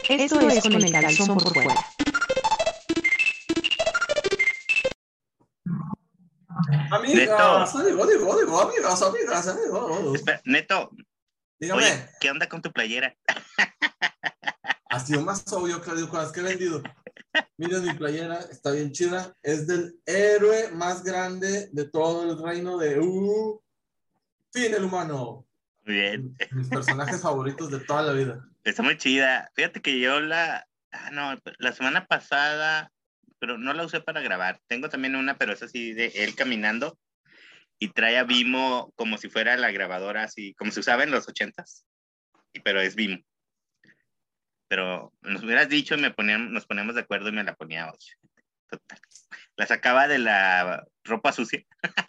Esto es Con el Calzón por Fuera. Neto, Amigas, amigas. espera, Neto, oye, Dígame, ¿qué onda con tu playera? ha sido más obvio, Claudio, con las que he vendido. Miren mi playera, está bien chida. Es del héroe más grande de todo el reino de Fin el humano. Muy bien, Mis personajes favoritos de toda la vida. está muy chida. Fíjate que yo no, la semana pasada, pero no la usé para grabar. Tengo también una, pero es así de él caminando y trae a Vimo como si fuera la grabadora, así como se usaba en los 80s, pero es Vimo. Pero nos hubieras dicho y nos poníamos de acuerdo y me la ponía hoy. Total. La sacaba de la ropa sucia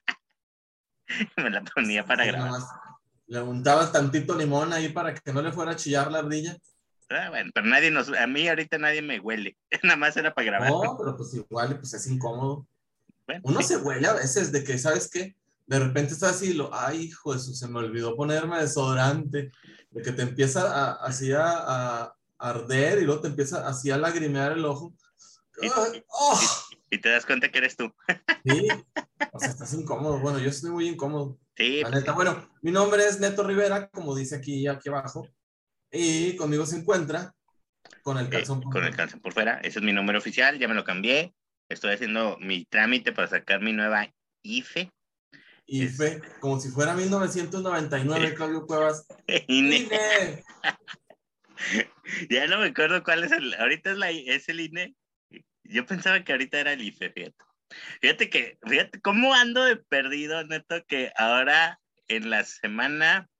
y me la ponía para Ahí grabar. nomás le untabas tantito limón ahí para que no le fuera a chillar la ardilla. Bueno, pero a mí ahorita nadie me huele. Nada más era para grabar. No, pero pues igual pues es incómodo. Bueno, Uno sí. se huele a veces de que, ¿sabes qué? De repente estás así, ay, hijo, eso se me olvidó ponerme desodorante, de que te empieza así a arder y luego te empieza así a lagrimear el ojo. Y, ¡Ay! y- ¡Oh! y te das cuenta que eres tú. Sí, o sea, estás incómodo. Bueno, yo estoy muy incómodo. Sí, La pues neta, sí. bueno, mi nombre es Neto Rivera, como dice aquí abajo, y conmigo se encuentra con el calzón por Con el fuera. cáncer por fuera. Ese es mi número oficial, ya me lo cambié. Estoy haciendo mi trámite para sacar mi nueva IFE. Y Es, fue como si fuera 1999, Claudio Cuevas. INE. ¡INE! Ya no me acuerdo cuál es ahorita es el INE. Yo pensaba que ahorita era el IFE, fíjate. Fíjate cómo ando de perdido, Neto, que ahora en la semana,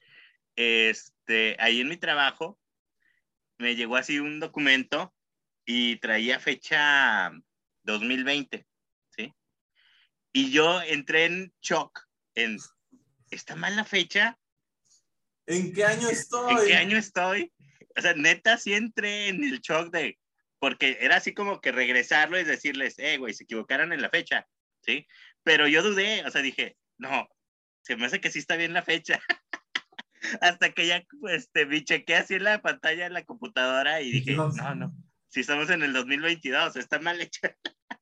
ahí en mi trabajo, me llegó así un documento y traía fecha 2020, ¿sí? Y yo entré en shock, ¿está mal la fecha? ¿En qué año ¿En qué estoy? año estoy? O sea, neta, sí entré en el shock porque era así como que regresarlo y decirles, güey, se equivocaron en la fecha, ¿sí? Pero yo dudé, o sea, dije, no, se me hace que sí está bien la fecha. Hasta que ya, me chequé así en la pantalla de la computadora y dije, Dios. no, si estamos en el 2022, está mal hecha.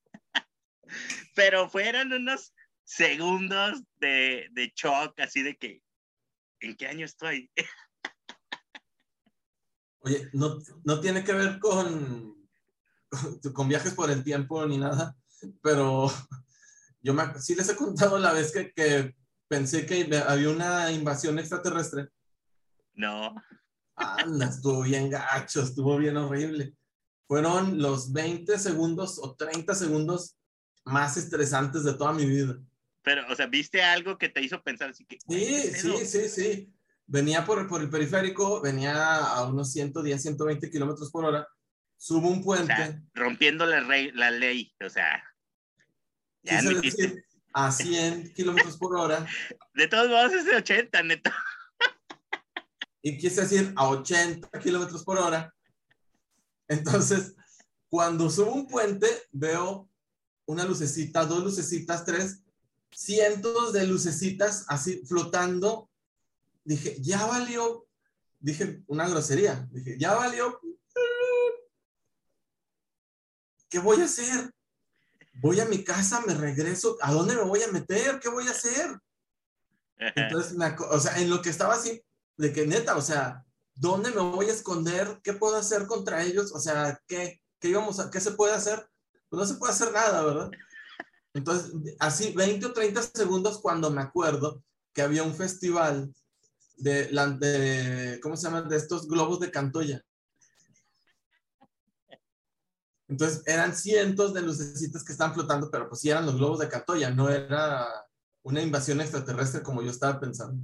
Pero fueron unos segundos de shock, así de que, ¿en qué año estoy? Oye, no tiene que ver con viajes por el tiempo ni nada, pero sí les he contado la vez que pensé que había una invasión extraterrestre. No, Anda, estuvo bien gacho, estuvo bien horrible. Fueron los 20 segundos o 30 segundos más estresantes de toda mi vida. pero, o sea, ¿viste algo que te hizo pensar así que, güey, qué Sí, sí, pedo? sí, sí. Venía por el periférico, venía a unos 110, 120 kilómetros por hora. Subo un O sea, puente, rompiendo la ley, o sea, ya quise admitiste. decir a 100 kilómetros por hora De todos modos es de 80, neto. y quise decir a 80 kilómetros por hora. Entonces, cuando subo un puente, veo una lucecita, dos lucecitas, tres, cientos de lucecitas así flotando. Dije, ya valió. Dije una grosería. Dije, ya valió. ¿Qué voy a hacer? Voy a mi casa, me regreso. ¿A dónde me voy a meter? ¿Qué voy a hacer? Entonces, o sea, en lo que estaba así, de que neta, o sea, ¿dónde me voy a esconder? ¿Qué puedo hacer contra ellos? O sea, ¿qué se puede hacer? Pues no se puede hacer nada, ¿verdad? Entonces, así 20 o 30 segundos cuando me acuerdo que había un festival ¿cómo se llaman? De estos globos de Cantoya. Entonces, eran cientos de lucecitas que estaban flotando, pero pues sí eran los globos de Cantoya, no era una invasión extraterrestre como yo estaba pensando.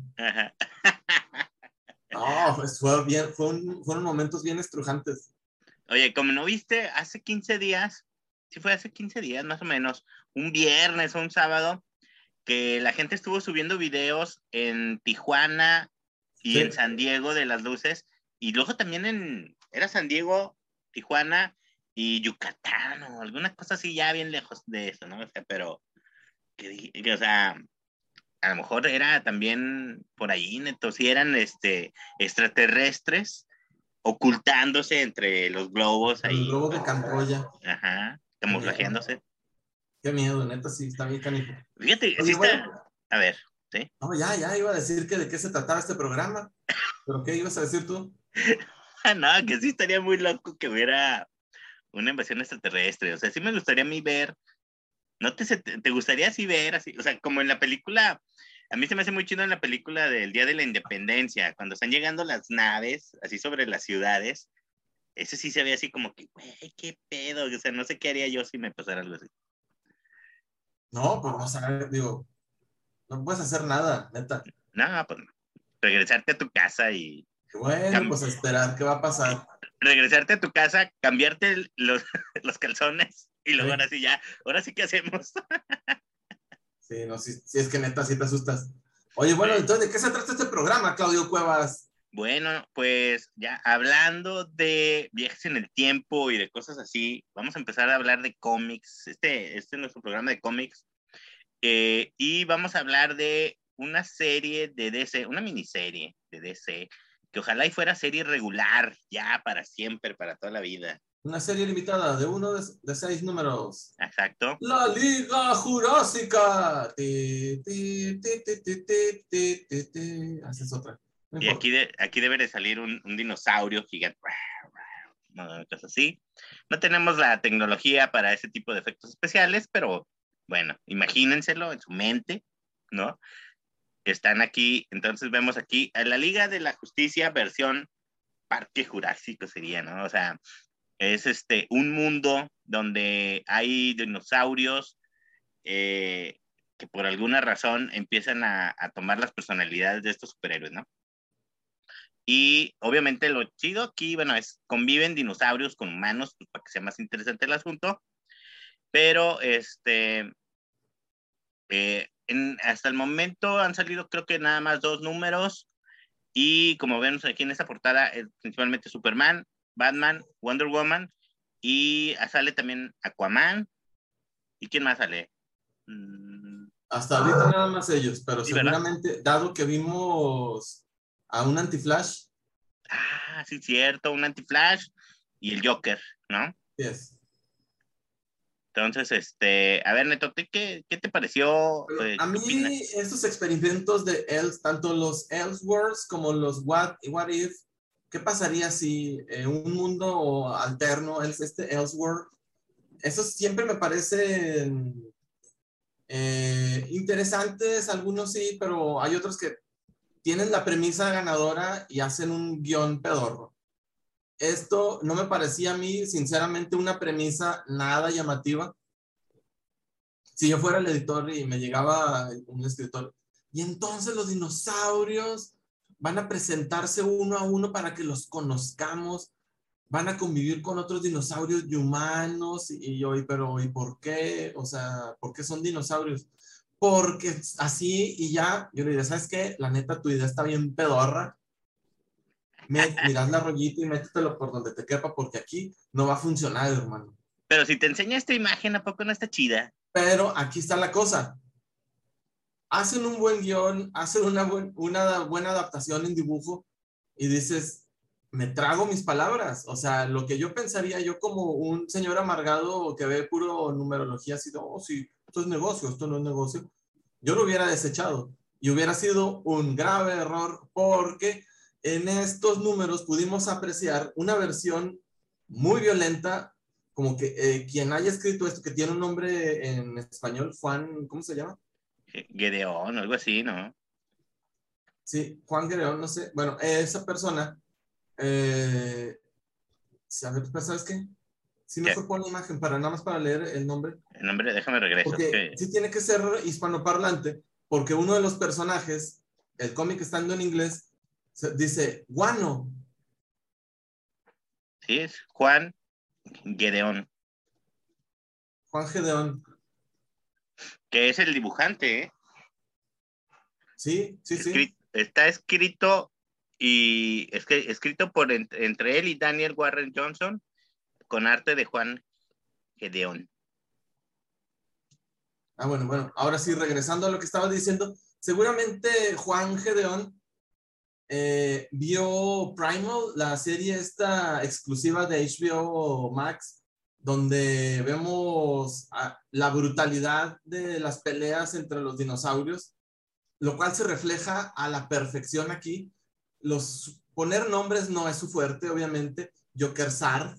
No, pues fueron momentos bien estrujantes. Oye, como no viste, hace 15 días, sí fue hace 15 días más o menos, un viernes o un sábado, que la gente estuvo subiendo videos en Tijuana y en Sí, San Diego de las luces, y luego también era San Diego, Tijuana y Yucatán o alguna cosa así ya bien lejos de eso, ¿no? O sea, pero, o sea, a lo mejor era también por ahí, neto, si eran extraterrestres ocultándose entre los globos Con el ahí. globo de Camboya. Ajá, camuflajeándose. Qué miedo, neta, sí, está bien canijo. Fíjate, sí Oye, está. bueno, A ver, ¿sí? no, ya iba a decir que de qué se trataba este programa. ¿Pero qué ibas a decir tú? No, que sí estaría muy loco que hubiera una invasión extraterrestre. O sea, sí me gustaría a mí ver. ¿No te gustaría así ver así? O sea, como en la película. A mí se me hace muy chido en la película del Día de la Independencia, cuando están llegando las naves, así sobre las ciudades. Ese sí se ve así como que, güey, qué pedo. O sea, no sé qué haría yo si me pasara algo así. No, pues no sabes, digo, no puedes hacer nada, neta. No, pues no. Regresarte a tu casa y Bueno, cam- pues a esperar qué va a pasar. regresarte a tu casa, cambiarte los calzones y luego ¿Eh? ahora sí que hacemos. Sí, no, sí, es que neta, sí te asustas. Oye, bueno, Sí. entonces, ¿de qué se trata este programa, Claudio Cuevas? Bueno, pues ya hablando de viajes en el tiempo y de cosas así, vamos a empezar a hablar de cómics. Este es nuestro programa de cómics. Y vamos a hablar de una serie de DC, una miniserie de DC, que ojalá y fuera serie regular, ya para siempre, para toda la vida. Una serie limitada de uno de 6 números. Exacto. La Liga Jurásica. Ti. Haces otra. No Y importa. aquí debe de salir un dinosaurio gigante, no, cosas así. No tenemos la tecnología para ese tipo de efectos especiales, pero bueno, imagínenselo en su mente, ¿no? Están aquí, entonces vemos aquí a la Liga de la Justicia versión Parque Jurásico sería, ¿no? O sea, es un mundo donde hay dinosaurios que por alguna razón empiezan a tomar las personalidades de estos superhéroes, ¿no? Y obviamente lo chido aquí, bueno, es conviven dinosaurios con humanos, pues, para que sea más interesante el asunto, pero hasta el momento han salido creo que nada más 2 números y como vemos aquí en esta portada es principalmente Superman, Batman, Wonder Woman y sale también Aquaman. ¿Y quién más sale? Hasta ahorita nada más ellos, pero Sí, ¿verdad? seguramente, dado que vimos a un Anti-Flash, Ah, sí, cierto, un Anti-Flash y el Joker, ¿no? yes. Entonces, a ver, Neto, ¿qué te pareció? Bueno, a ¿Qué mí opinas? estos experimentos de tanto los Elseworlds como los What If, ¿qué pasaría si un mundo alterno es este Elseworld? Esos siempre me parecen interesantes, algunos sí, pero hay otros que tienen la premisa ganadora y hacen un guión pedorro. Esto no me parecía a mí, sinceramente, una premisa nada llamativa. Si yo fuera el editor y me llegaba un escritor, y entonces los dinosaurios van a presentarse uno a uno para que los conozcamos, van a convivir con otros dinosaurios y humanos, y yo, pero ¿y por qué? O sea, ¿por qué son dinosaurios? Porque así y ya, yo le diría, ¿sabes qué? La neta, tu idea está bien pedorra. Mirad la rollita y métetelo por donde te quepa, porque aquí no va a funcionar, hermano. Pero si te enseña esta imagen, ¿a poco no está chida? Pero aquí está la cosa. Hacen un buen guión, hacen una buena adaptación en dibujo y dices, me trago mis palabras. O sea, lo que yo pensaría yo como un señor amargado que ve puro numerología, así, oh, sí, esto es negocio, esto no es negocio, yo lo hubiera desechado y hubiera sido un grave error porque en estos números pudimos apreciar una versión muy violenta, como que quien haya escrito esto, que tiene un nombre en español, Juan, ¿cómo se llama? Gedeón, algo así, ¿no? Sí, Juan Guerrero, no sé. Bueno, esa persona, ¿sabes qué? Sí, ¿Qué? mejor pon la imagen para nada más para leer el nombre, El nombre, déjame regreso. Es porque que sí tiene que ser hispanoparlante, porque uno de los personajes, el cómic estando en inglés, dice guano. sí, es Juan Gedeón, Juan Gedeón. que es el dibujante, ¿eh? Sí, sí, sí. Está escrito y es que escrito por entre él y Daniel Warren Johnson con arte de Juan Gedeón. Ah, bueno. Ahora sí, regresando a lo que estaba diciendo, seguramente Juan Gedeón vio Primal, la serie esta exclusiva de HBO Max, donde vemos la brutalidad de las peleas entre los dinosaurios, lo cual se refleja a la perfección aquí. Poner nombres no es su fuerte, obviamente. Joker Sard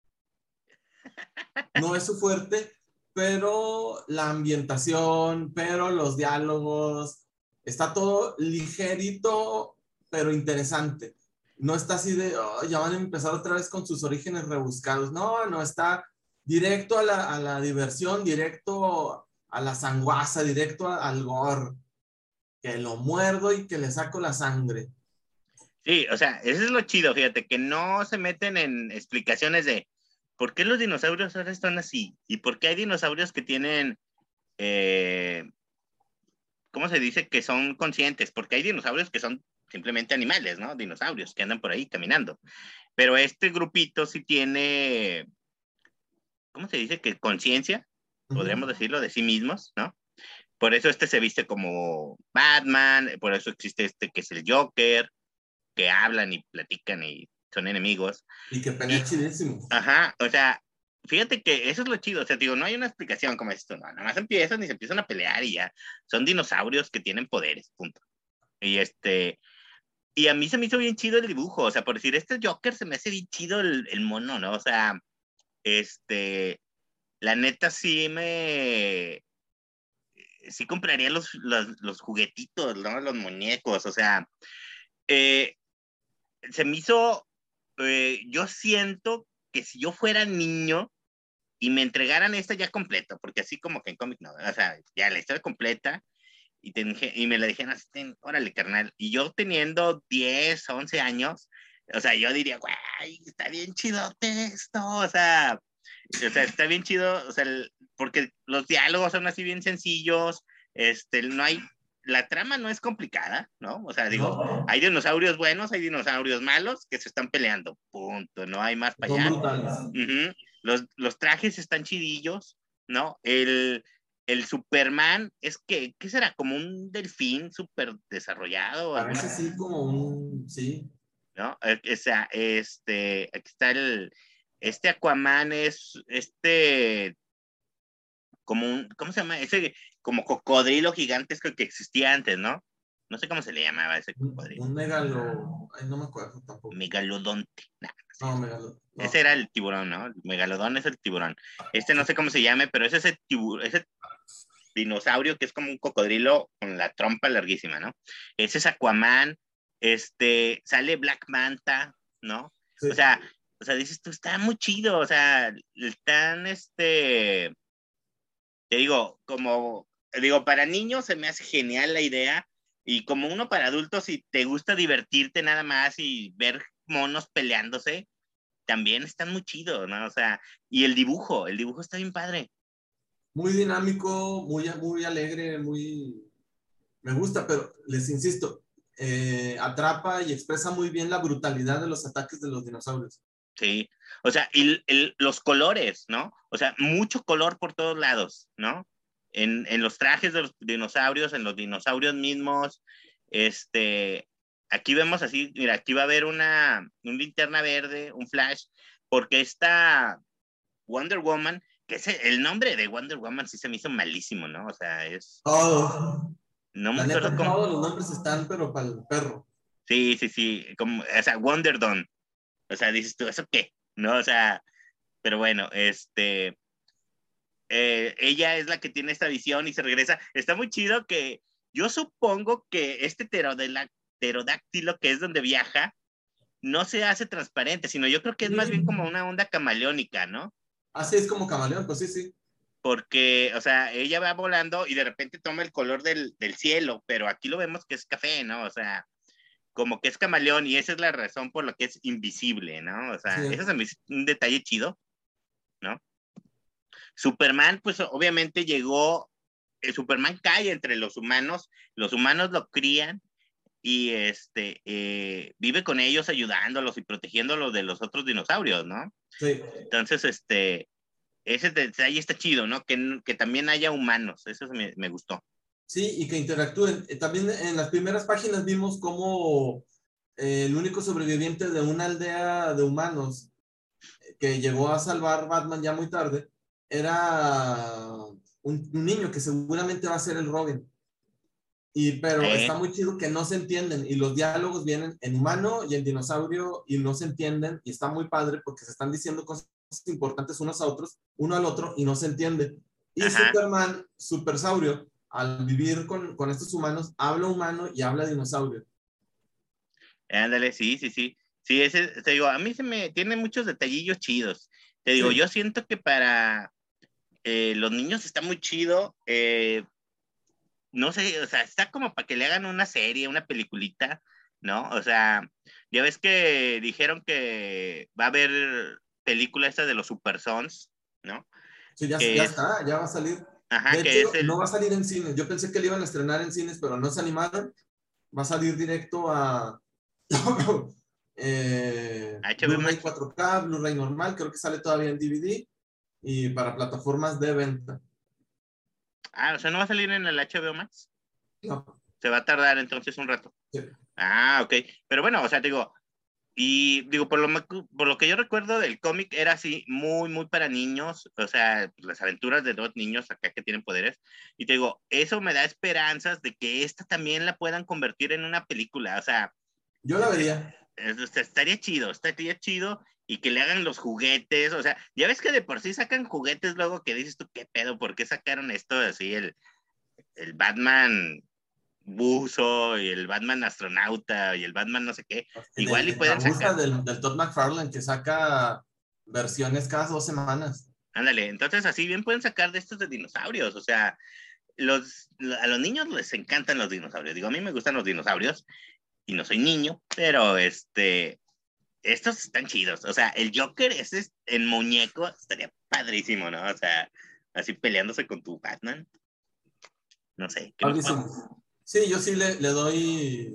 no es su fuerte, pero la ambientación, pero los diálogos, está todo ligerito, pero interesante. No está así de, oh, ya van a empezar otra vez con sus orígenes rebuscados. No, no, está directo a la diversión, directo a la sanguaza, directo al gore. Que lo muerdo y que le saco la sangre. Sí, o sea, eso es lo chido, fíjate, que no se meten en explicaciones de por qué los dinosaurios ahora están así y por qué hay dinosaurios que tienen, ¿cómo se dice? Que son conscientes, porque hay dinosaurios que son simplemente animales, ¿no? Dinosaurios que andan por ahí caminando. Pero este grupito sí tiene, ¿cómo se dice? Que conciencia, podríamos decirlo, de sí mismos, ¿no? Por eso este se viste como Batman, por eso existe este que es el Joker, que hablan y platican y son enemigos. Y que pelea chidísimo. Ajá, o sea, fíjate que eso es lo chido, o sea, digo, no hay una explicación como esto, no, nada más empiezan y se empiezan a pelear y ya, son dinosaurios que tienen poderes, punto. Y a mí se me hizo bien chido el dibujo, o sea, por decir, este Joker se me hace bien chido el mono, ¿no? O sea, la neta sí compraría los juguetitos, ¿no? Los muñecos, o sea, se me hizo, yo siento que si yo fuera niño y me entregaran esta ya completa, porque así como que en cómic no, o sea, ya la historia completa, y me la dijeron así, órale, carnal, y yo teniendo 10, 11 años, o sea, yo diría, güey, está bien chidote esto, o sea, está bien chido, o sea, porque los diálogos son así bien sencillos, no hay, la trama no es complicada, ¿no? O sea, digo, No, hay dinosaurios buenos, hay dinosaurios malos que se están peleando, punto, no hay más para son allá. brutales. Uh-huh. Los trajes están chidillos, ¿no? El Superman es que, ¿qué será? Como un delfín súper desarrollado. Parece así como un, sí. ¿No? O sea, aquí está este Aquaman es como ¿cómo se llama? Ese como cocodrilo gigantesco que existía antes, ¿no? No sé cómo se le llamaba ese cocodrilo. Un megalo, ay, no me acuerdo tampoco. Megalodonte. Nah, No, megalo. No. Ese era el tiburón, ¿no? El megalodón es el tiburón. No sé cómo se llame, pero es ese dinosaurio que es como un cocodrilo con la trompa larguísima, ¿no? Ese es Aquaman, sale Black Manta, ¿no? Sí. O sea, dices tú, está muy chido, o sea, están, te digo, para niños se me hace genial la idea, y como uno para adultos, si te gusta divertirte nada más y ver monos peleándose, también están muy chidos, ¿no? O sea, y el dibujo está bien padre. Muy dinámico, muy alegre, muy... Me gusta, pero les insisto, atrapa y expresa muy bien la brutalidad de los ataques de los dinosaurios. Sí, o sea, y los colores, ¿no? O sea, mucho color por todos lados, ¿no? En los trajes de los dinosaurios, en los dinosaurios mismos, aquí vemos así, mira, aquí va a haber una linterna verde, un Flash, porque esta Wonder Woman, que es el nombre de Wonder Woman sí se me hizo malísimo, ¿no? O sea, Todo. no me La acuerdo neta, cómo. todos los nombres están, pero para el perro. Sí, sí, sí, como, o sea, Wonder Dawn. O sea, dices tú, ¿eso qué? ¿No? O sea, pero bueno, ella es la que tiene esta visión y se regresa. Está muy chido que yo supongo que este pterodáctilo, que es donde viaja, no se hace transparente, sino yo creo que es más bien como una onda camaleónica, ¿no? Así es como camaleón, pues sí, sí. Porque, o sea, ella va volando y de repente toma el color del cielo, pero aquí lo vemos que es café, ¿no? O sea, como que es camaleón y esa es la razón por la que es invisible, ¿no? O sea, Sí. eso es un detalle chido, ¿no? Superman, pues obviamente Superman cae entre los humanos lo crían y vive con ellos ayudándolos y protegiéndolos de los otros dinosaurios, ¿no? Sí. Entonces, ese detalle está chido, ¿no? Que también haya humanos, eso me gustó. Sí, y que interactúen. También en las primeras páginas vimos cómo el único sobreviviente de una aldea de humanos que llegó a salvar Batman ya muy tarde, era un niño que seguramente va a ser el Robin. Pero está muy chido que no se entienden y los diálogos vienen en humano y en dinosaurio y no se entienden y está muy padre porque se están diciendo cosas importantes unos a otros, uno al otro y no se entiende. Y Superman, Supersaurio, al vivir con estos humanos, habla humano y habla dinosaurio. Ándale, sí. Sí, ese, te digo, a mí tiene muchos detallillos chidos. Te digo, yo siento que para los niños está muy chido. No sé, o sea, está como para que le hagan una serie, una peliculita, ¿no? O sea, ya ves que dijeron que va a haber película esta de los Super Sons, ¿no? Sí, ya está, ya va a salir. Ajá, De que hecho, es el... no va a salir en cines. Yo pensé que le iban a estrenar en cines, pero no se animaron. Va a salir directo a HBO Blu-ray Max. 4K, Blu-ray normal, creo que sale todavía en DVD y para plataformas de venta. Ah, o sea, ¿no va a salir en el HBO Max? No. Se va a tardar entonces un rato. Sí. Ah, ok. Pero bueno, o sea, digo, y digo, por lo que yo recuerdo del cómic, era así, muy, muy para niños, o sea, las aventuras de dos niños acá que tienen poderes, y te digo, eso me da esperanzas de que esta también la puedan convertir en una película, o sea, yo la vería. estaría chido, y que le hagan los juguetes, o sea, ya ves que de por sí sacan juguetes luego que dices tú, ¿qué pedo? ¿Por qué sacaron esto así, el Batman buzo y el Batman astronauta y el Batman no sé qué? Igual y La pueden gusta sacar. del Todd McFarlane que saca versiones cada 2 semanas. Ándale, entonces así bien pueden sacar de estos de dinosaurios, o sea, a los niños les encantan los dinosaurios. Digo, a mí me gustan los dinosaurios y no soy niño, pero estos están chidos. O sea, el Joker ese en muñeco estaría padrísimo, ¿no? O sea, así peleándose con tu Batman. No sé, ¿qué me Padrísimo. Sí, yo sí le doy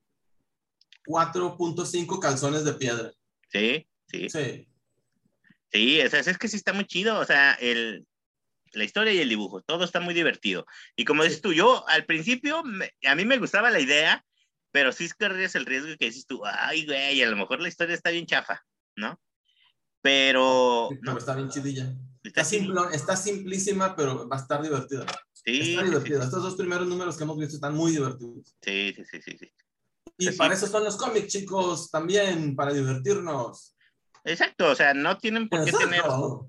4.5 calzones de piedra. Sí. Sí. Sí, o sea, es que sí está muy chido. O sea, la historia y el dibujo, todo está muy divertido. Y como dices tú, yo al principio, a mí me gustaba la idea, pero sí corrías el riesgo que dices tú, ay, güey, a lo mejor la historia está bien chafa, ¿no? Pero, Pero no, está bien chidilla. está chidillo. Está simplísima, pero va a estar divertida. Está Sí. divertida. Estos 2 primeros números que hemos visto están muy divertidos. Sí. O Y sea, para sí, eso son los cómics, chicos, también, para divertirnos. exacto, o sea, no tienen por qué tener, Exacto.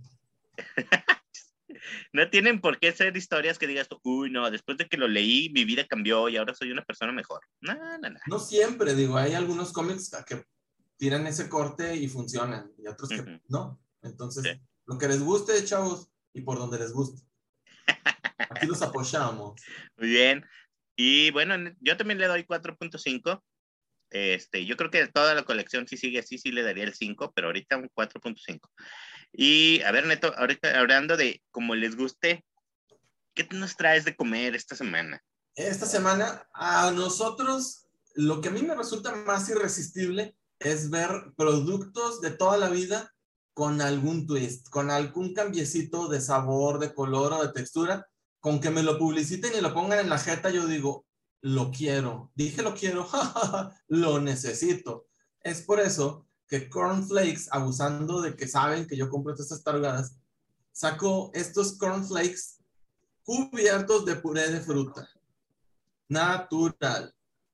no tienen por qué ser historias que digas tú, uy, no, después de que lo leí, mi vida cambió y ahora soy una persona mejor. No. No siempre, digo, hay algunos cómics que tiran ese corte y funcionan, y otros que Uh-huh. no. Entonces, Sí. lo que les guste, chavos, y por donde les guste. Aquí los apoyamos. Muy bien. Y bueno, yo también le doy 4.5. Yo creo que toda la colección si sigue así, sí le daría el 5, pero ahorita un 4.5. Y a ver, Neto, ahorita hablando de cómo les guste, ¿qué nos traes de comer esta semana? Esta semana, a nosotros, lo que a mí me resulta más irresistible es ver productos de toda la vida con algún twist, con algún cambiecito de sabor, de color o de textura. Con que me lo publiciten y lo pongan en la jeta, yo digo, lo quiero. Dije lo quiero, lo necesito. Es por eso que Cornflakes, abusando de que saben que yo compro estas tarugadas, saco estos cornflakes cubiertos de puré de fruta natural.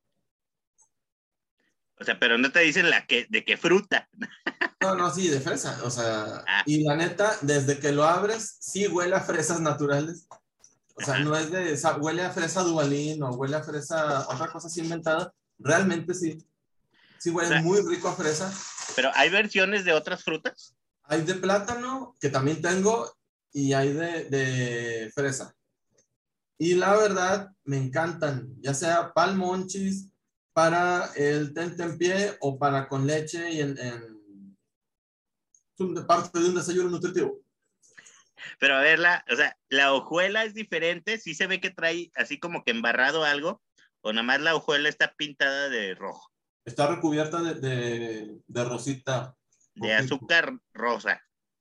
O sea, pero no te dicen de qué fruta. No, no, sí, de fresa. O sea, Ah, y la neta, desde que lo abres, sí huele a fresas naturales. O sea, ajá. no es huele a fresa Duvalín o huele a fresa, otra cosa así inventada. Realmente sí. Sí O huele sea, muy rico a fresa. pero hay versiones de otras frutas. Hay de plátano, que también tengo, y hay de fresa. Y la verdad, me encantan, ya sea pal monchis, para el tentempié o para con leche y parte de un desayuno nutritivo. Pero a ver, o sea, la hojuela es diferente, sí se ve que trae así como que embarrado algo, o nada más la hojuela está pintada de rojo, Está recubierta de rosita. de Poquito. azúcar rosa.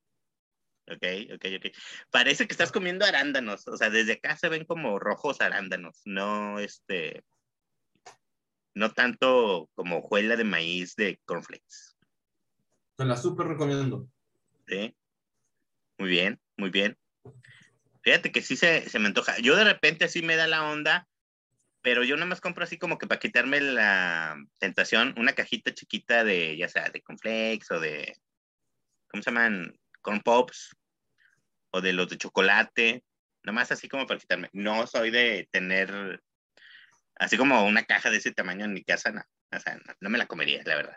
Ok. Parece que estás comiendo arándanos, o sea, desde acá se ven como rojos arándanos, no. no tanto como hojuela de maíz de cornflakes. Te la súper recomiendo. ¿Sí? Muy bien, muy bien. Fíjate que sí se me antoja. Yo de repente así me da la onda, pero yo nada más compro así como que para quitarme la tentación, una cajita chiquita de, ya sea, de cornflakes o de, ¿cómo se llaman? Corn Pops o de los de chocolate. Nada más así como para quitarme. No soy de tener así como una caja de ese tamaño en mi casa, no. O sea, no me la comería, la verdad.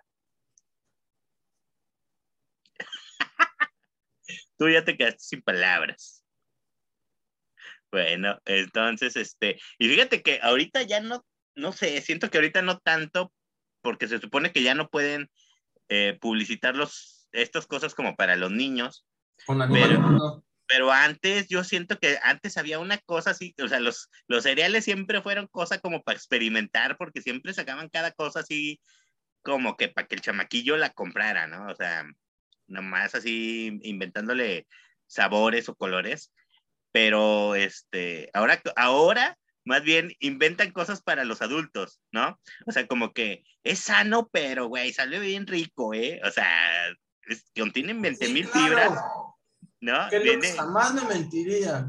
Tú ya te quedaste sin palabras. Bueno, entonces, y fíjate que ahorita ya no sé, siento que ahorita no tanto, porque se supone que ya no pueden publicitar estas cosas como para los niños, Con animales, pero, no. pero antes yo siento que antes había una cosa así, o sea, los cereales siempre fueron cosa como para experimentar, porque siempre sacaban cada cosa así como que para que el chamaquillo la comprara, ¿no? O sea, nomás así inventándole sabores o colores, pero ahora más bien inventan cosas para los adultos, ¿no? O sea, como que es sano, pero, güey, salió bien rico, ¿eh? O sea, contienen 20 Sí, mil fibras, claro. ¿no? Kellogg's jamás me mentiría.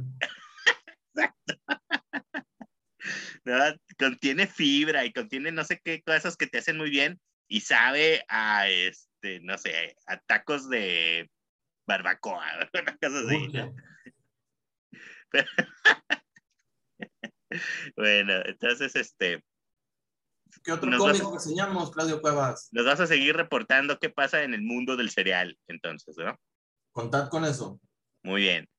¿no? Contiene fibra y contiene no sé qué cosas que te hacen muy bien y sabe a, no sé, a tacos de barbacoa, una cosa así, ¿no? Urge. Bueno, entonces, ¿Qué otro nos vas, cómic enseñamos, Claudio Cuevas? nos vas a seguir reportando qué pasa en el mundo del cereal, entonces, ¿no? Contad con eso. Muy bien.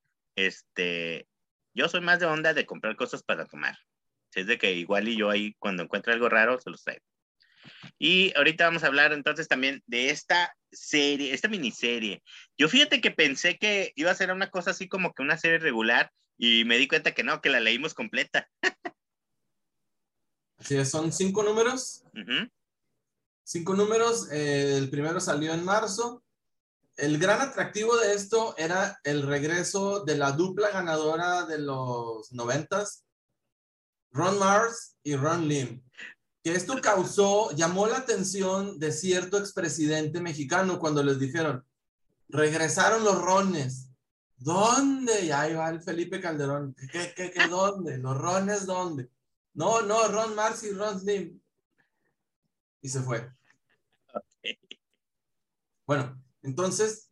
Yo soy más de onda de comprar cosas para tomar. Si es de que igual y yo ahí cuando encuentro algo raro se los traigo. Y ahorita vamos a hablar entonces también de esta serie, esta miniserie. Yo fíjate que pensé que iba a ser una cosa así como que una serie regular y me di cuenta que no, que la leímos completa. Así es, son 5 números. Uh-huh. 5 números. El primero salió en marzo. El gran atractivo de esto era el regreso de la dupla ganadora de los 90s, Ron Mars y Ron Lim. Que esto llamó la atención de cierto expresidente mexicano cuando les dijeron, regresaron los Rones. ¿Dónde? Y ahí va el Felipe Calderón. ¿Qué, dónde? ¿Los Rones dónde? No, Ron Mars y Ron Lim. Y se fue. Bueno, entonces,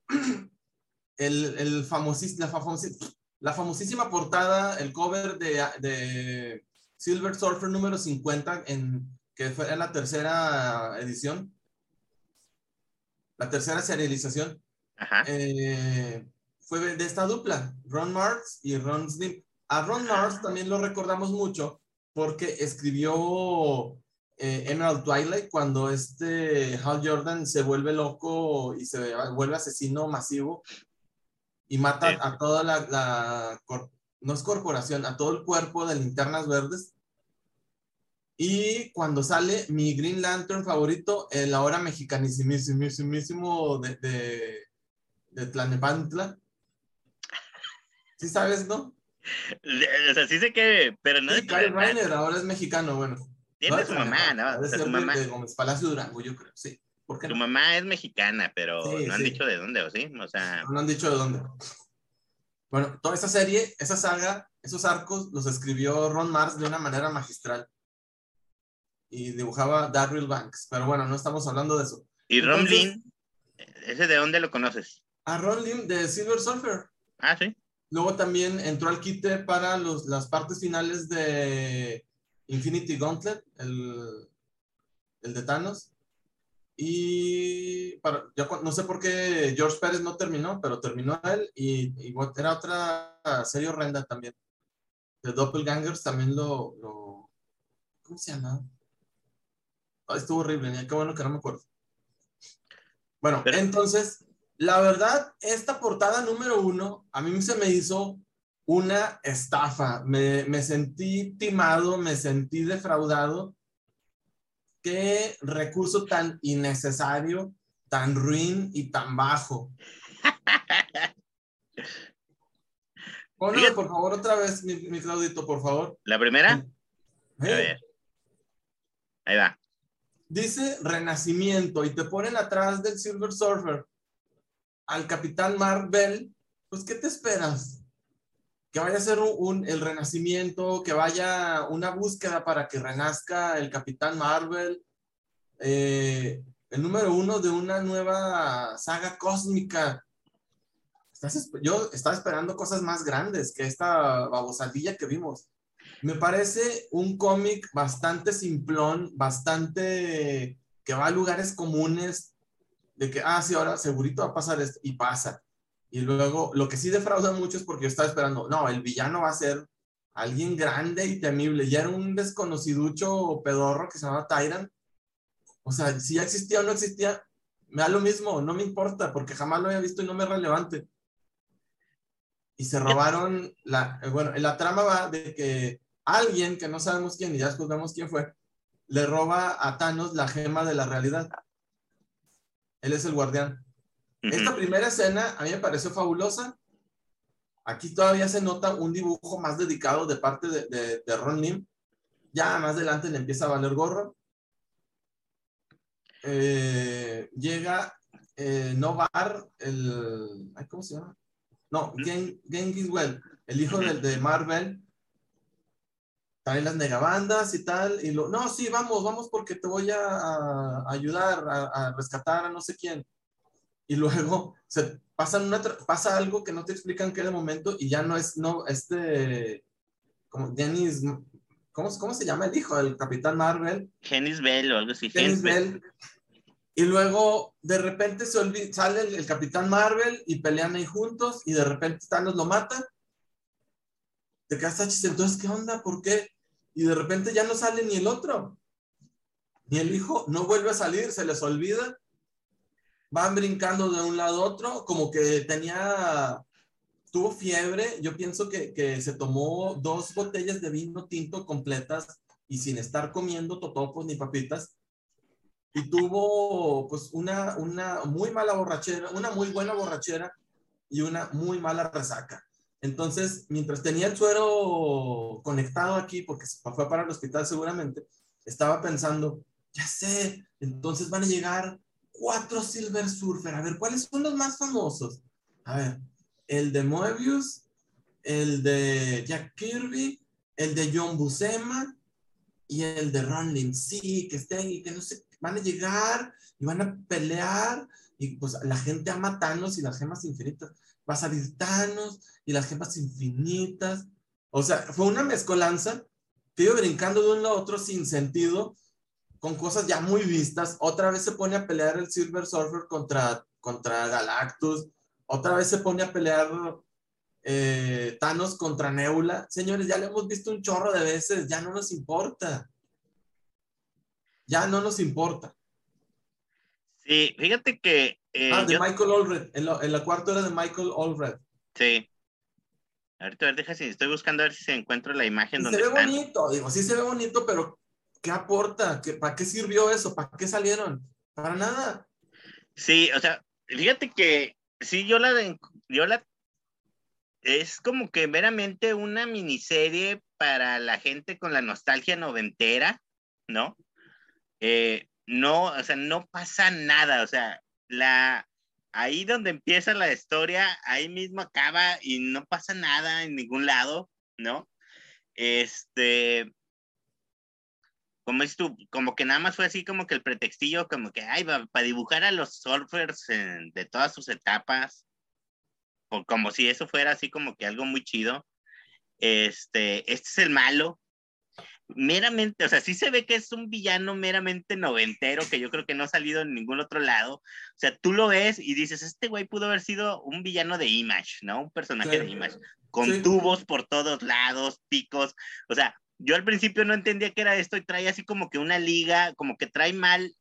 la famosísima portada, el cover de Silver Surfer número 50, que fue la tercera edición, la tercera serialización, Ajá. fue de esta dupla, Ron Mars y Ron Slim. A Ron Mars también lo recordamos mucho porque escribió Emerald Twilight cuando Hal Jordan se vuelve loco y se vuelve asesino masivo y mata Sí. a toda no es corporación, a todo el cuerpo de Linternas Verdes. Y cuando sale mi Green Lantern favorito, el ahora mexicanísimo de Tlanepantla. ¿Sí sabes, no? O sea, sí sé que, pero no de Sí, Kyle Tlalpan. Reiner ahora es mexicano, bueno. No Tiene de su mamá, ¿no? Tlanepantla, ha O de sea, ser de Gómez Palacio Durango, yo creo, sí. ¿Por qué su no? mamá es mexicana, pero Sí, no han sí, dicho de dónde, ¿o sí? O sea, no han dicho de dónde. Bueno, toda esa serie, esa saga, esos arcos los escribió Ron Mars de una manera magistral y dibujaba Darryl Banks, pero bueno, no estamos hablando de eso. y Entonces, Romlin, ¿ese de dónde lo conoces? a Ron Lim de Silver Surfer. Ah, sí. Luego también entró al quite para las partes finales de Infinity Gauntlet, el de Thanos. Y no sé por qué George Pérez no terminó, pero terminó él. Y era otra serie horrenda también. De Doppelgangers también ¿cómo se llama? Estuvo horrible, qué bueno que no me acuerdo. Bueno, Pero, entonces, la verdad, esta portada número 1 a mí se me hizo una estafa. Me sentí timado, me sentí defraudado. Qué recurso tan innecesario, tan ruin y tan bajo. Ponlo, fíjate, por favor, otra vez, mi Claudito, por favor. la primera, a ¿Eh? ver, ahí va. dice Renacimiento y te ponen atrás del Silver Surfer al Capitán Marvel, pues ¿qué te esperas? Que vaya a ser el renacimiento, que vaya una búsqueda para que renazca el Capitán Marvel, el número 1 de una nueva saga cósmica. Yo estaba esperando cosas más grandes que esta babosadilla que vimos. Me parece un cómic bastante simplón, bastante que va a lugares comunes, de que, sí, ahora segurito va a pasar esto, y pasa. Y luego, lo que sí defrauda mucho es porque yo estaba esperando, no, el villano va a ser alguien grande y temible. Ya era un desconociducho pedorro que se llamaba Tyrant. O sea, si ya existía o no existía, me da lo mismo, no me importa, porque jamás lo había visto y no me es relevante. Y se robaron, bueno, la trama va de que alguien, que no sabemos quién, y ya después vemos quién fue, le roba a Thanos la gema de la realidad. Él es el guardián. Esta primera escena a mí me pareció fabulosa. Aquí todavía se nota un dibujo más dedicado de parte de Ron Lim. Ya más adelante le empieza a valer gorro. Llega Novar, ¿cómo se llama? No, Genghis Well, el hijo de Marvel. Trae las negabandas y tal. Y no, sí, vamos porque te voy a ayudar a rescatar a no sé quién. Y luego pasa algo que no te explican qué de momento y ya no es, como Dennis, ¿cómo se llama el hijo del Capitán Marvel? Genis Bell o algo así. Genis Bell. Y luego de repente sale el Capitán Marvel y pelean ahí juntos y de repente Thanos lo mata. Te quedas achis, entonces, ¿qué onda? ¿Por qué? Y de repente ya no sale ni el otro. Ni el hijo, no vuelve a salir, se les olvida. Van brincando de un lado a otro, como que tuvo fiebre. Yo pienso que se tomó 2 botellas de vino tinto completas y sin estar comiendo totopos ni papitas. Y tuvo pues una muy mala borrachera, una muy buena borrachera y una muy mala resaca. Entonces, mientras tenía el suero conectado aquí, porque fue para el hospital seguramente, estaba pensando, ya sé, entonces van a llegar 4 Silver Surfer. A ver, ¿cuáles son los más famosos? A ver, el de Moebius, el de Jack Kirby, el de John Buscema y el de Ron Lim. Sí, que estén y que no sé, van a llegar y van a pelear y pues la gente ama a Thanos y las gemas infinitas. Va a salir Thanos y las gemas infinitas. O sea, fue una mezcolanza que iba brincando de un lado a otro sin sentido, con cosas ya muy vistas. Otra vez se pone a pelear el Silver Surfer contra Galactus. Otra vez se pone a pelear Thanos contra Nebula. Señores, ya lo hemos visto un chorro de veces, ya no nos importa. Ya no nos importa. Sí, fíjate que... de Michael Allred. En la cuarta era de Michael Allred. Sí. Ahorita, a ver, deja si estoy buscando a ver si se encuentra la imagen donde se ve están. bonito, digo, sí se ve bonito, pero ¿qué aporta? ¿Para qué sirvió eso? ¿Para qué salieron? Para nada. Sí, o sea, fíjate que sí, es como que meramente una miniserie para la gente con la nostalgia noventera, ¿no? No, o sea, no pasa nada, o sea, ahí donde empieza la historia, ahí mismo acaba y no pasa nada en ningún lado, ¿no? Como es tú, como que nada más fue así como que el pretextillo, como que, para dibujar a los surfers de todas sus etapas, como si eso fuera así como que algo muy chido. Este es el malo, meramente, o sea, sí se ve que es un villano meramente noventero, que yo creo que no ha salido en ningún otro lado. O sea, tú lo ves y dices, este güey pudo haber sido un villano de Image, ¿no? Un personaje de Image, con tubos por todos lados, picos. O sea, yo al principio no entendía qué era esto y trae así como que una liga, como que trae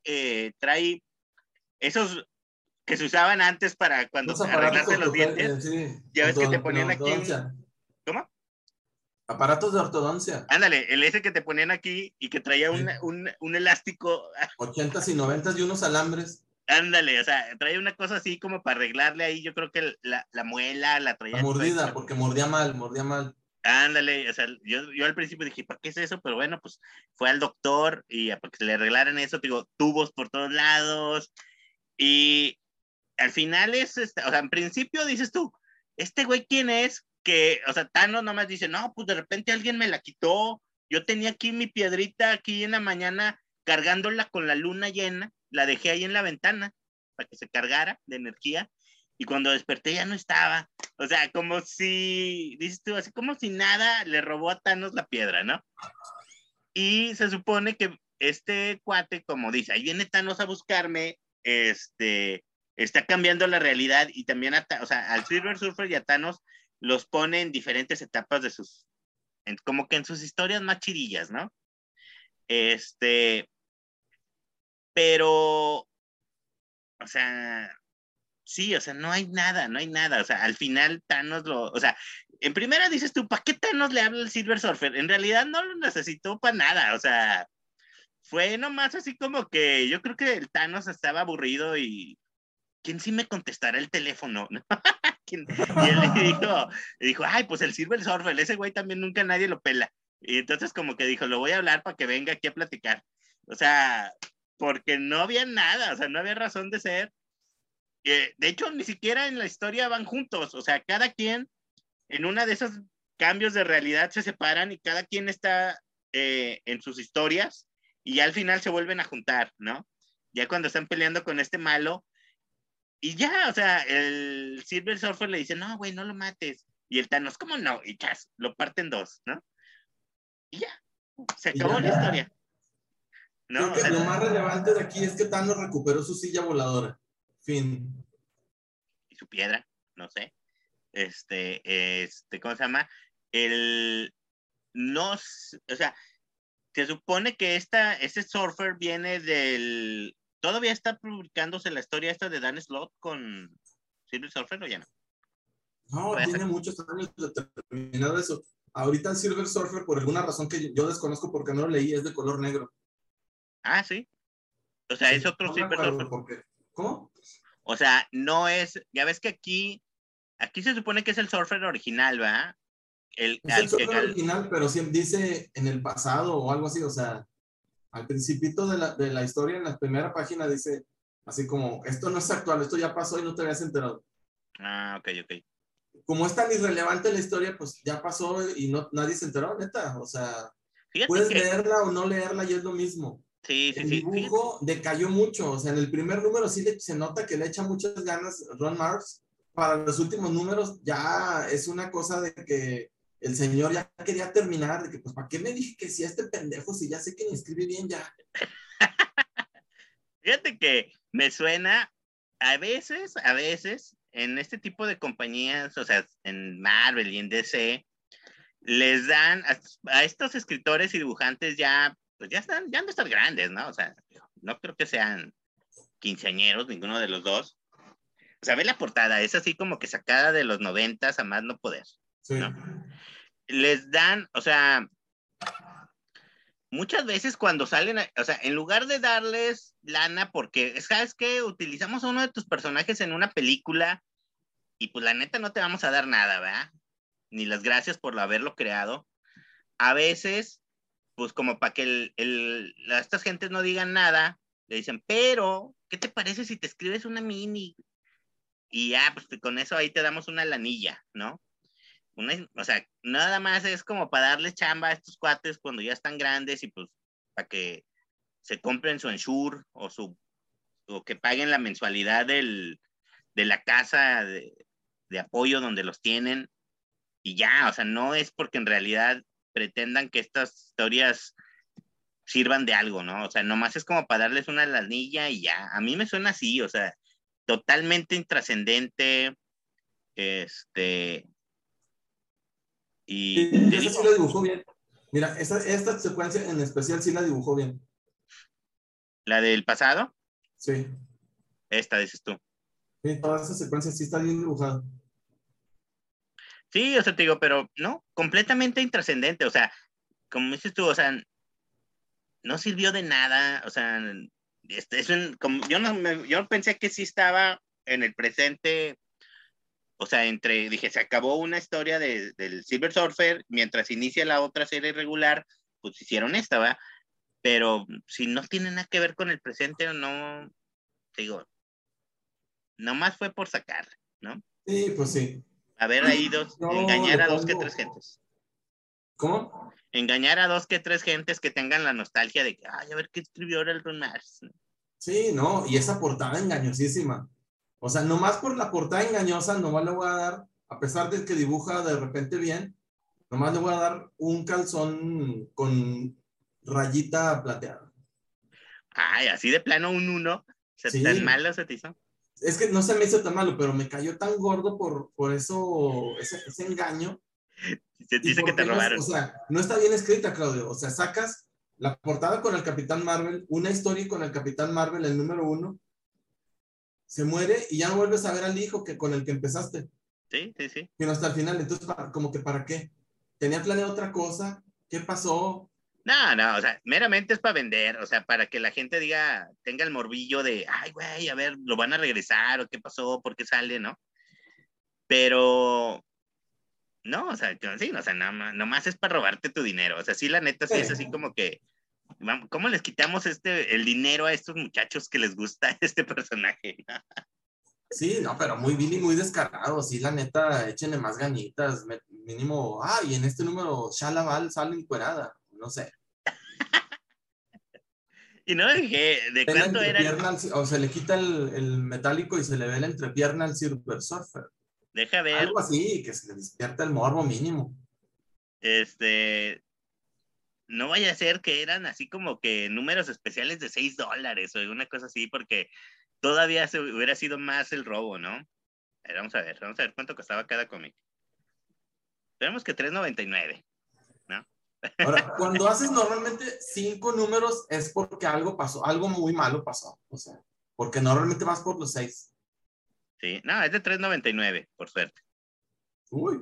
esos que se usaban antes para cuando arreglarse los dientes. Sí, ya ves que te ponían aquí ¿Cómo? Aparatos de ortodoncia. Ándale, el ese que te ponían aquí y que traía un elástico. 80s y 90s y unos alambres. Ándale, o sea, traía una cosa así como para arreglarle ahí, yo creo que la muela la traía. La mordida, porque mordía mal. Ándale, o sea, yo al principio dije, ¿para qué es eso? Pero bueno, pues fue al doctor y para que se le arreglaran eso, digo, tubos por todos lados. Y al final o sea, en principio dices tú, ¿este güey quién es? Que, o sea, Thanos nomás dice, no, pues de repente alguien me la quitó. Yo tenía aquí mi piedrita aquí en la mañana cargándola con la luna llena, la dejé ahí en la ventana para que se cargara de energía y cuando desperté ya no estaba. O sea, como si, dices tú, así como si nada le robó a Thanos la piedra, ¿no? Y se supone que este cuate, como dice, ahí viene Thanos a buscarme, está cambiando la realidad y también, o sea, al Silver Surfer y a Thanos los pone en diferentes etapas de como que en sus historias más chirillas, ¿no? Pero, o sea, sí, o sea, no hay nada, o sea, al final Thanos o sea, en primera dices tú, ¿para qué Thanos le habla al Silver Surfer? En realidad no lo necesitó para nada, o sea, fue nomás así como que yo creo que el Thanos estaba aburrido y ¿quién sí me contestará el teléfono? Y él le dijo, ay, pues el Silver Surfer, ese güey también nunca nadie lo pela. Y entonces como que dijo, lo voy a hablar para que venga aquí a platicar. O sea, porque no había nada, o sea, no había razón de ser. De hecho, ni siquiera en la historia van juntos, o sea, cada quien en una de esos cambios de realidad se separan y cada quien está en sus historias y ya al final se vuelven a juntar, ¿no? Ya cuando están peleando con este malo y ya, o sea, el Silver Surfer le dice, no, güey, no lo mates. Y el Thanos, ¿cómo no? Y chas, lo parten dos, ¿no? Y ya, se Y acabó la ya. historia, Creo ¿no? O que sea, lo más relevante de aquí es que Thanos recuperó su silla voladora. Fin. y su piedra, no sé. ¿Cómo se llama? El, no, o sea, se supone que ese surfer viene ¿Todavía está publicándose la historia esta de Dan Slott con Silver Surfer o ya no? No, Todavía tiene muchos años de terminar eso. Ahorita el Silver Surfer, por alguna razón que yo desconozco porque no lo leí, es de color negro. Ah, sí. O sea, es Sí, otro no me Silver acuerdo Surfer. por qué. ¿Cómo? O sea, no es. Ya ves que aquí se supone que es el surfer original, ¿va? Es el Surfer original, pero sí dice en el pasado o algo así, o sea, al principito de la historia, en la primera página dice así como, esto no es actual, esto ya pasó y no te habías enterado. Ah, ok, ok. Como es tan irrelevante la historia, pues ya pasó y no, nadie se enteró, neta. O sea, Fíjate puedes que. leerla o no leerla y es lo mismo. Sí, sí, El sí. Fíjate. dibujo decayó mucho, o sea, en el primer número sí se nota que le echa muchas ganas Ron Marks. Para los últimos números ya es una cosa de que el señor ya quería terminar, de que pues ¿para qué me dije que si a este pendejo, si ya sé que ni escribe bien ya? Fíjate que me suena a veces, en este tipo de compañías, o sea, en Marvel y en DC, les dan a estos escritores y dibujantes ya, pues ya han de estar grandes, ¿no? O sea, no creo que sean quinceañeros, ninguno de los dos. O sea, ve la portada, es así como que sacada de los 90 a más no poder, Sí. ¿no? Les dan, o sea, muchas veces cuando salen, o sea, en lugar de darles lana, porque, ¿sabes qué? Utilizamos a uno de tus personajes en una película y pues la neta no te vamos a dar nada, ¿verdad? Ni las gracias por haberlo creado. A veces, pues como para que estas gentes no digan nada, le dicen, pero, ¿qué te parece si te escribes una mini? Y ya, pues con eso ahí te damos una lanilla, ¿no? O sea, nada más es como para darles chamba a estos cuates cuando ya están grandes y pues para que se compren su Ensure o que paguen la mensualidad de la casa de apoyo donde los tienen y ya, o sea, no es porque en realidad pretendan que estas historias sirvan de algo, ¿no? O sea, nomás es como para darles una lanilla y ya. A mí me suena así, o sea, totalmente intrascendente, este, y Sí, te esa sí digo, la dibujó bien. Mira, esta secuencia en especial sí la dibujó bien. la del pasado, Sí, esta dices tú. sí, toda esa secuencia sí está bien dibujada. Sí, o sea, te digo, pero no, completamente intrascendente, o sea, como dices tú, o sea, no sirvió de nada, o sea, como, yo pensé que sí estaba en el presente o sea, dije, se acabó una historia del Silver Surfer, mientras inicia la otra serie regular, pues hicieron esta, ¿va? Pero si no tiene nada que ver con el presente o no, digo, nomás fue por sacar, ¿no? Sí, pues sí. A ver, ahí Yo engañar le a dos que pongo... tres gentes. ¿Cómo? Engañar a dos que tres gentes que tengan la nostalgia de que, ay, a ver qué escribió ahora el Ron Mars. Sí, no, y esa portada engañosísima. O sea, nomás por la portada engañosa, nomás le voy a dar, a pesar de que dibuja de repente bien, nomás le voy a dar un calzón con rayita plateada. Ay, así de plano un uno, tan Sí, malo se te hizo. es que no se me hizo tan malo, pero me cayó tan gordo por eso, ese engaño. Se te Y dice que te porque no, o robaron. sea, no está bien escrita, Claudio. O sea, sacas la portada con el Capitán Marvel, una historia con el Capitán Marvel, el número 1, se muere y ya no vuelves a ver al hijo que con el que empezaste, Sí, sí, sí. sino hasta el final. Entonces, como que ¿para qué? ¿Tenía planeado otra cosa? ¿Qué pasó? No, no, o sea, meramente es para vender, o sea, para que la gente diga, tenga el morbillo de, ay, güey, a ver, lo van a regresar, o qué pasó, por qué sale, ¿no? Pero, no, o sea, sí, o sea, nomás es para robarte tu dinero, o sea, sí, la neta, sí es así como que, ¿cómo les quitamos el dinero a estos muchachos que les gusta este personaje? Sí, no, pero muy Billy, muy descarado. Sí, la neta, échenle más ganitas. Mínimo, y en este número, Shalaval sale encuerada. No sé. Y no dije, ¿de Ve la cuánto era entrepierna, o se le quita el metálico y se le ve la entrepierna al Silver Surfer. Deja ver, Algo así, que se le despierta el morbo mínimo. este, no vaya a ser que eran así como que números especiales de $6 o una cosa así, porque todavía se hubiera sido más el robo, ¿no? Vamos a ver cuánto costaba cada cómic. Tenemos que 3.99, ¿no? Ahora, cuando haces normalmente 5 números es porque algo pasó, algo muy malo pasó. O sea, porque normalmente vas por los 6. Sí, no, es de 3.99, por suerte. Uy,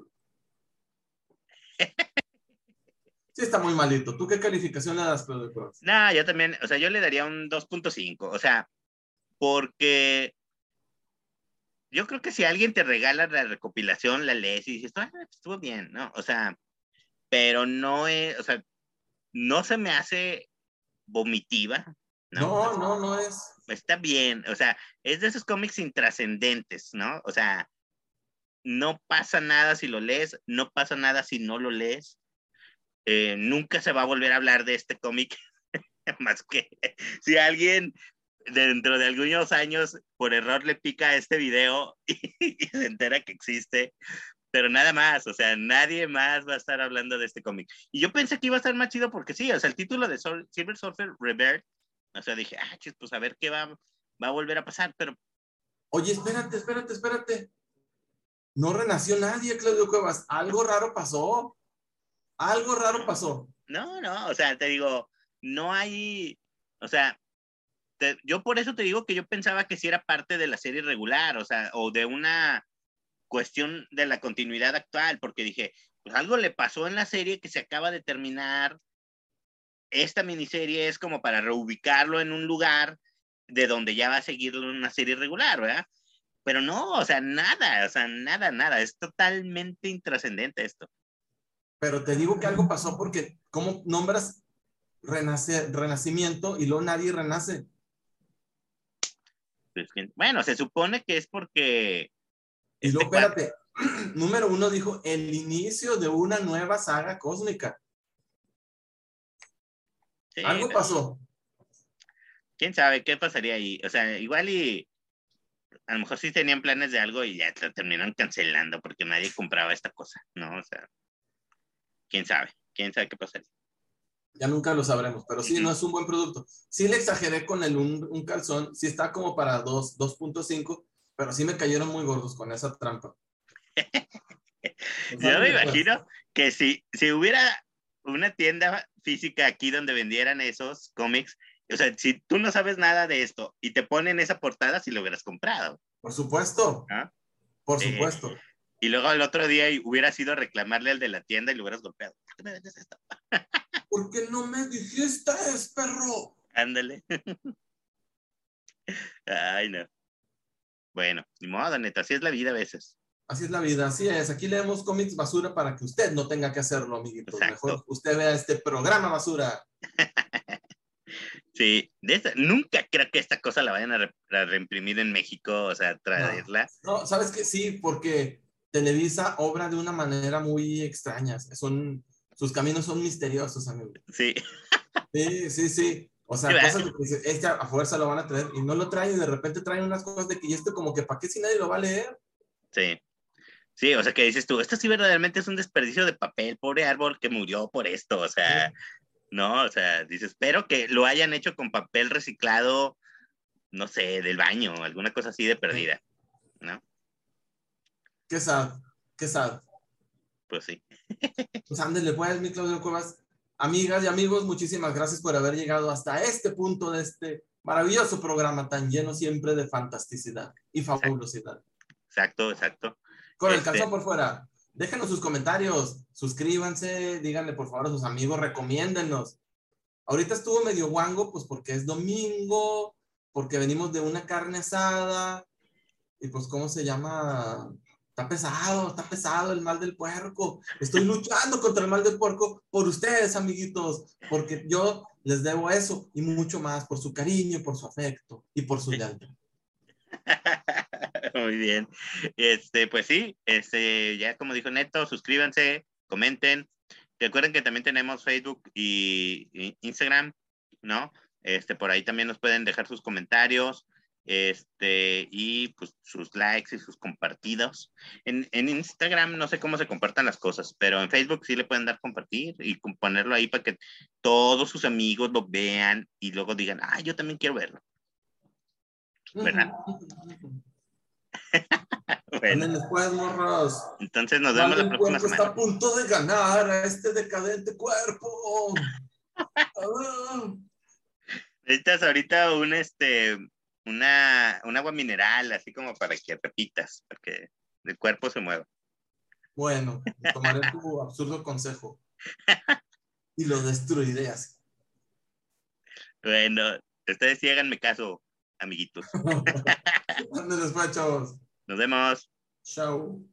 sí está muy malito. ¿Tú qué calificación le das, Claudio Cross? No, yo también, o sea, yo le daría un 2.5, o sea, porque yo creo que si alguien te regala la recopilación, la lees y dices, estuvo bien, ¿no? O sea, pero no es, o sea, no se me hace vomitiva, ¿no? No, no, no es. Está bien, o sea, es de esos cómics intrascendentes, ¿no? O sea, no pasa nada si lo lees, no pasa nada si no lo lees. Nunca se va a volver a hablar de este cómic, más que si alguien dentro de algunos años por error le pica este video y se entera que existe, pero nada más, o sea, nadie más va a estar hablando de este cómic. Y yo pensé que iba a estar más chido porque sí, o sea, el título de Silver Surfer Rebirth, o sea, dije, chis, pues a ver qué va a volver a pasar, pero Oye, espérate. No renació nadie, Claudio Cuevas. Algo raro pasó. Algo raro pasó. no, o sea, te digo, no hay, o sea, yo por eso te digo que yo pensaba que sí era parte de la serie regular, o sea, o de una cuestión de la continuidad actual, porque dije, pues algo le pasó en la serie que se acaba de terminar, esta miniserie es como para reubicarlo en un lugar de donde ya va a seguir una serie regular, ¿verdad? Pero no, o sea, nada, es totalmente intrascendente esto. Pero te digo que algo pasó porque, ¿cómo nombras renacimiento y luego nadie renace? Pues, bueno, se supone que es porque Y luego, este cuadro, espérate. Número 1 dijo el inicio de una nueva saga cósmica. sí, Algo pasó. quién sabe qué pasaría ahí, o sea, igual y a lo mejor sí tenían planes de algo y ya lo terminaron cancelando porque nadie compraba esta cosa, ¿no? O sea, quién sabe qué pasaría. Ya nunca lo sabremos, pero sí, no es un buen producto. Sí le exageré con un calzón, sí está como para 2.5, pero sí me cayeron muy gordos con esa trampa. Pues Yo me ándale, pues. imagino que si hubiera una tienda física aquí donde vendieran esos cómics, o sea, si tú no sabes nada de esto y te ponen esa portada, si lo hubieras comprado, Por supuesto, ¿no? por Eh, supuesto. y luego el otro día hubiera sido reclamarle al de la tienda y lo hubieras golpeado. ¿Por qué me vendes esto? ¿Por qué no me dijiste, perro? Ándale. Ay, no. Bueno, ni modo, neta, así es la vida a veces. Así es la vida, así es. Aquí leemos cómics basura para que usted no tenga que hacerlo, amiguitos. Exacto. Mejor usted vea este programa basura. Sí, nunca creo que esta cosa la vayan a reimprimir en México, o sea, traerla. No, ¿sabes qué? Sí, porque Televisa obra de una manera muy extraña. Sus caminos son misteriosos, amigo. Sí. Sí. O sea, cosas de que este a fuerza lo van a traer y no lo traen y de repente traen unas cosas de que y esto como que ¿para qué si nadie lo va a leer? Sí. Sí, o sea, que dices tú, esto sí verdaderamente es un desperdicio de papel, pobre árbol que murió por esto, o sea, sí. No, o sea, dices, espero que lo hayan hecho con papel reciclado, no sé, del baño, alguna cosa así de perdida, ¿no? Qué sad. Pues sí. Pues ándele pues, mi Claudio Cuevas. Amigas y amigos, muchísimas gracias por haber llegado hasta este punto de este maravilloso programa tan lleno siempre de fantasticidad y fabulosidad. Exacto. Con el calzón por fuera. Déjenos sus comentarios, suscríbanse, díganle por favor a sus amigos, recomiéndennos. Ahorita estuvo medio guango, pues porque es domingo, porque venimos de una carne asada, y pues, ¿cómo se llama? Está pesado el mal del puerco. Estoy luchando contra el mal del puerco por ustedes, amiguitos, porque yo les debo eso y mucho más por su cariño, por su afecto y por su lealtad. Muy bien. Pues sí, ya como dijo Neto, suscríbanse, comenten. Recuerden que también tenemos Facebook y Instagram, ¿no? Por ahí también nos pueden dejar sus comentarios, y pues sus likes y sus compartidos. En Instagram no sé cómo se compartan las cosas, pero en Facebook sí le pueden dar compartir y ponerlo ahí para que todos sus amigos lo vean y luego digan, yo también quiero verlo. ¿Verdad? Bueno. Después, morros. Entonces nos vemos la próxima semana. Está a punto de ganar a este decadente cuerpo. Necesitas ahorita un agua mineral, así como para que repitas, para que el cuerpo se mueva. Bueno, tomaré tu absurdo consejo y lo destruiré así. Bueno, ustedes sí háganme caso, amiguitos. Ándeles, pues, chavos. Nos vemos. Chao.